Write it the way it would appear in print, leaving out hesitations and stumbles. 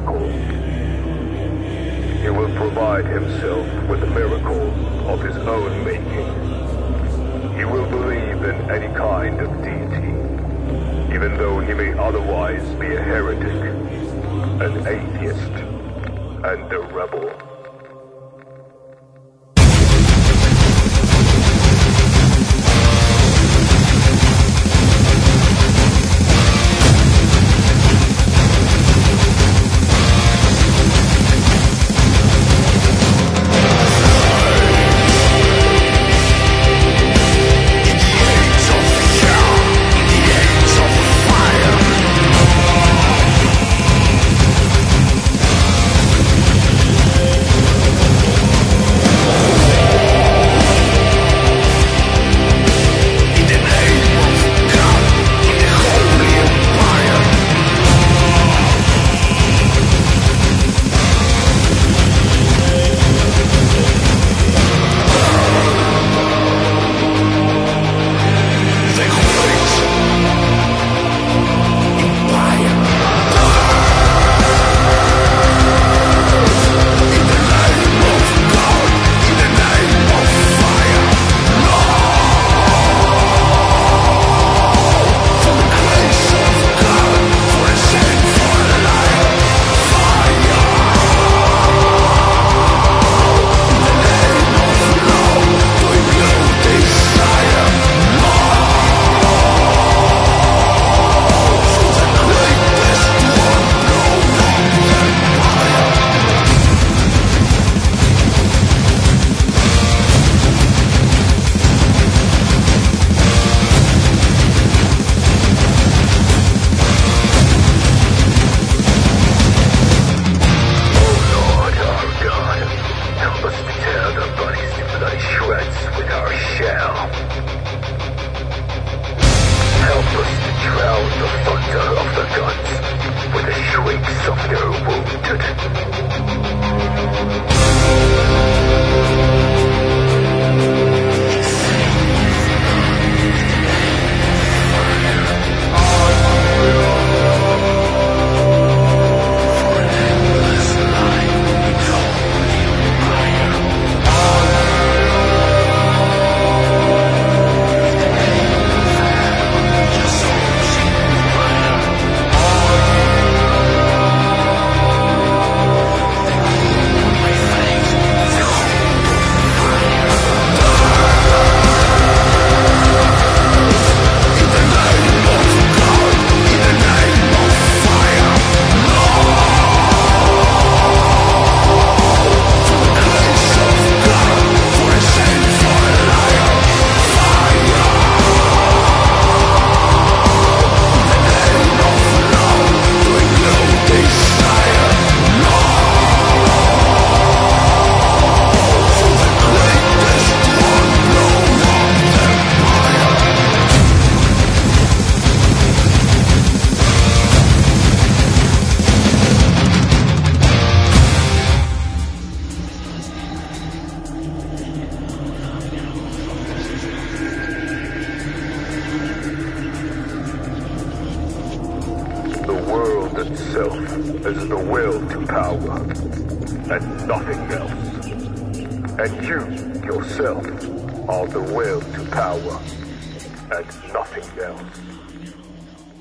miracle. He will provide himself with a miracle of his own making. He will believe in any kind of deity, even though he may otherwise be a heretic, an atheist, and a rebel. Itself is the will to power, and nothing else. And you, yourself, are the will to power, and nothing else.